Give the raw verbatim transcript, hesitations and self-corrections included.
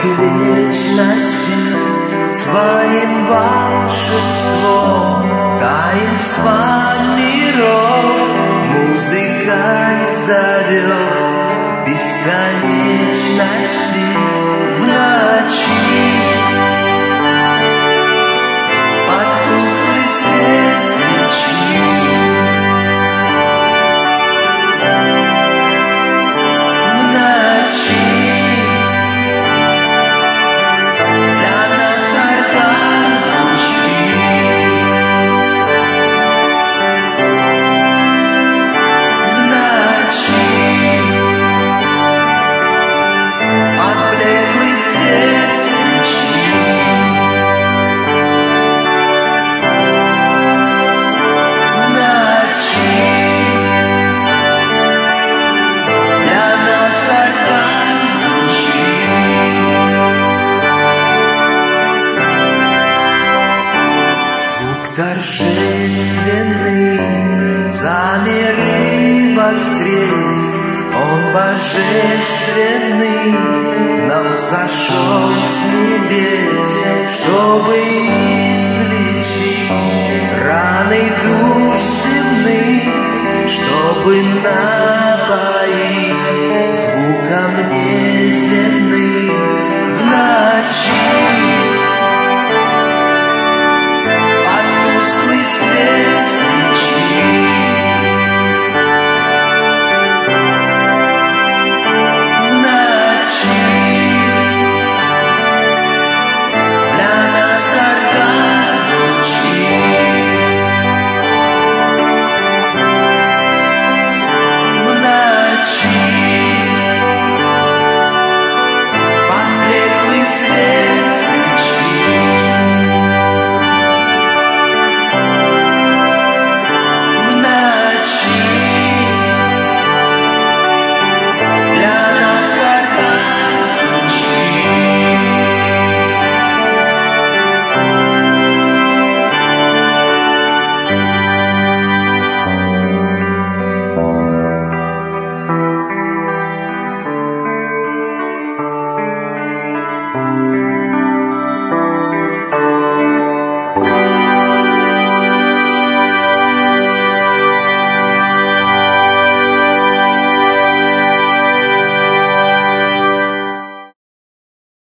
к вечности своим волшебством, таинства миров музыкой зовет бесконечности в ночи. Под тусклый свет свечи в ночи для нас орган звучит. В ночи под блеклый свет свечи в ночи для нас орган звучит. Звук торжественный замер и воскрес, он божественный нам сошел с небес, чтобы излечить раны душ земных, чтобы напоить